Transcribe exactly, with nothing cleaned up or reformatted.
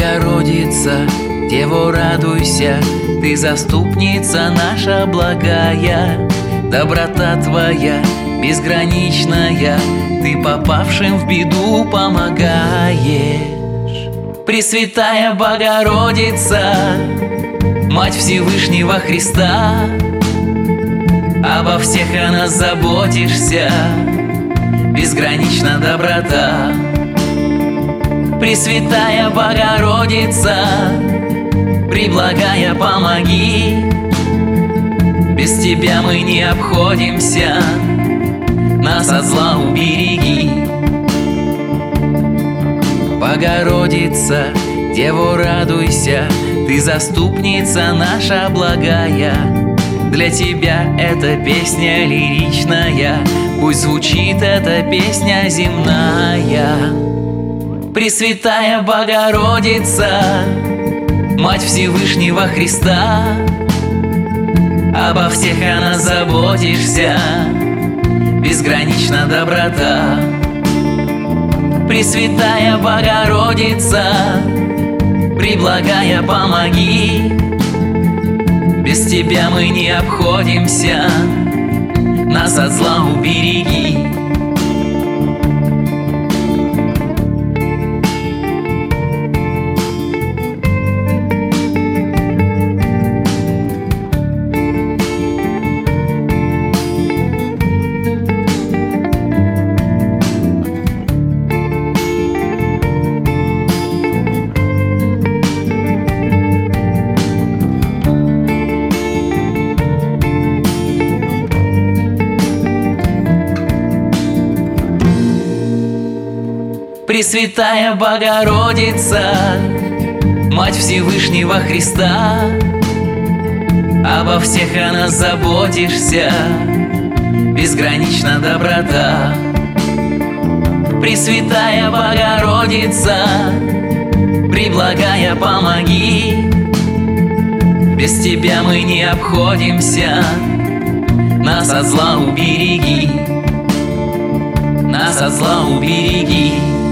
Богородица, Дево, радуйся, Ты заступница наша благая. Доброта Твоя безграничная, Ты попавшим в беду помогаешь. Пресвятая Богородица, Мать Всевышнего Христа, обо всех о нас заботишься, безгранична доброта. Пресвятая Богородица, преблагая, помоги. Без Тебя мы не обходимся, нас от зла убереги. Богородица, Дево, радуйся, Ты заступница наша благая. Для Тебя эта песня лиричная, пусть звучит эта песня земная. Пресвятая Богородица, Мать Всевышнего Христа, обо всех о нас заботишься, безгранична доброта. Пресвятая Богородица, преблагая, помоги. Без Тебя мы не обходимся, нас от зла убереги. Пресвятая Богородица, Мать Всевышнего Христа, обо всех о нас заботишься, безгранична доброта. Пресвятая Богородица, преблагая, помоги. Без Тебя мы не обходимся, нас от зла убереги, нас от зла убереги.